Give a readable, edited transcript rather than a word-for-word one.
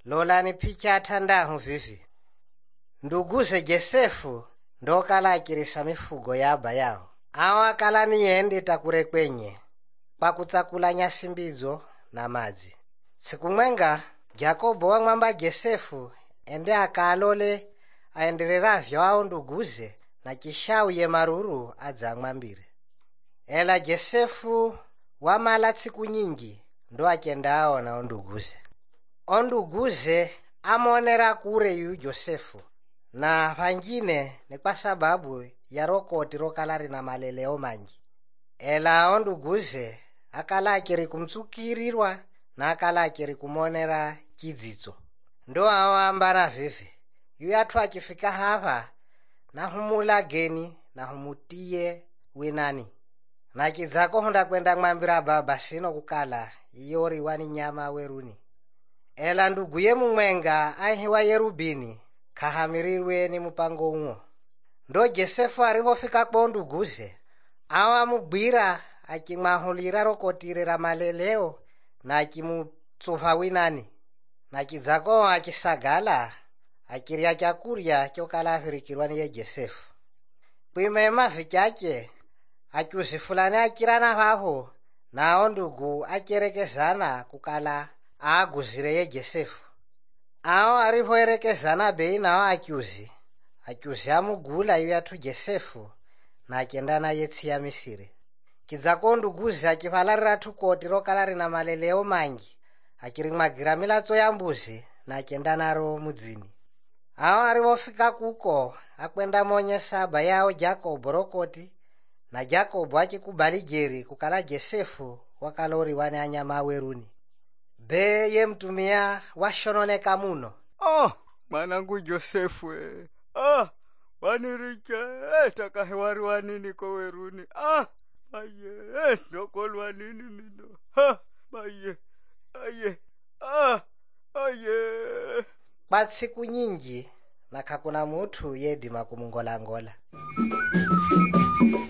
Lolani picha atandahu vivi. Nduguze Josefu ndokala akirisa mifugo yaba yao. Awa kala niende takure kwenye pakutsakula nyasi mbidzo na madzi. Siku mwenga Jakobo wamwamba Josefu ende akalole aendereravyo ao nduguze na chishauye maruru adzamwambire. Ela Josefu wamala tsiku nyingi ndo akenda aona onduguze. Onduguze amonera kure yu Josefu na pangine ni kwa sababu ya rokoti rokala rina maleleo manji. Ela onduguze akala akiri kumtsukirirwa na akala akiri kumonera chidzitso. Ndo awambara vivi yu yathu akifika hava na humula geni na humutiye winani. Na chidzako honda kwenda mwambira baba sino kukala iyori wani nyama weruni. Ela nduguye mumwenga ahiwa Yerubini kahamirirwe ni mupango umo. Ndo Josefu arihofika kwa nduguze awa mugwira akimwahulira rokotirira maleleo na akimutsuha winani. Na chidzako akisagala akiria chakurya chokala afirikirwa niye Josefu. Kwimema vichache achuzi fulani akirana haho na ndugu acherekezana kukala aaguzire ye Josefu. Ao arihoerekezana bei nao achuzi amugula yu yathu Josefu na akenda naye tsiya Misiri. Chidzako nduguze akivalarira thukoti rokala rina maleleo mangi akirimwagira milatso ya mbuzi na akenda naro mudzini. Ao arivofika kuko akwenda monyesa aba yao Jakobo rokoti na Jakobo achikubali jeri kukala Josefu wakalori wane anyama weruni. Be ye mtumia washononeka muno. Mwanangu Josefu wanirike takahewari wanini ko weruni. Maye nokolwa nini mino. Maye Kwa siku nyingi na kakuna mutu yedima kumungola-ngola.